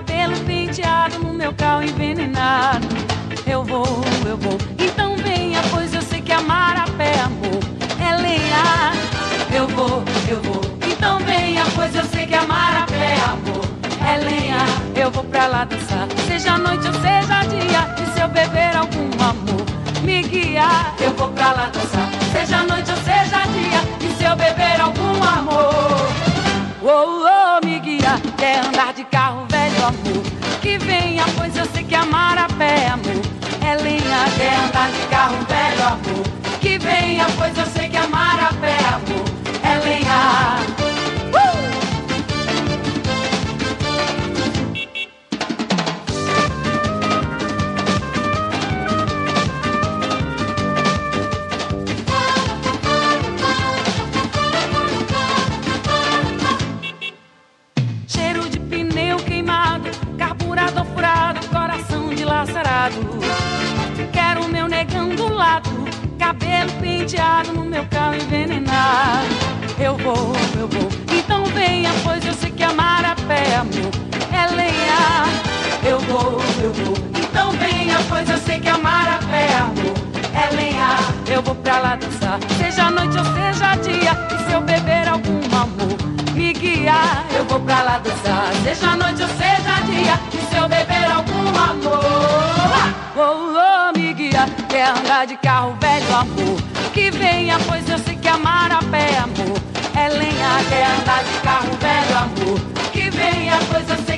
cabelo penteado, no meu carro envenenado. Eu vou, então venha, pois eu sei que amar a pé, amor, é lenha. Eu vou, então venha, pois eu sei que amar a pé, amor, é lenha. Eu vou pra lá dançar, seja noite ou seja dia, e se eu beber algum amor me guiar. Eu vou pra lá dançar, seja noite ou seja dia, e se eu beber algum amor, me guiar. Quer andar de carro velho, amor, que venha, pois eu sei que amar a pé, amor, é lenha. Quer andar de carro velho, amor, que venha, pois eu sei que amar a pé, amor, é lenha. Cheiro de pneu queimado, carburador furado, coração dilacerado. Quero meu negão do lado, cabelo penteado, no meu carro envenenado. Eu vou, então venha, pois eu sei que amar a pé, amor, é lenha. Eu vou, então venha, pois eu sei que amar a pé, amor, é lenha. Eu vou pra lá dançar, seja noite ou seja dia, e se eu beber algum amor me guiar. Eu vou pra lá dançar, seja noite ou seja dia, e se eu beber algum amor, me guiar. Quer andar de carro velho, amor, que venha, pois eu sei que amar a pé, amor, é lenha. Quer andar de carro velho, amor, que venha, pois eu sei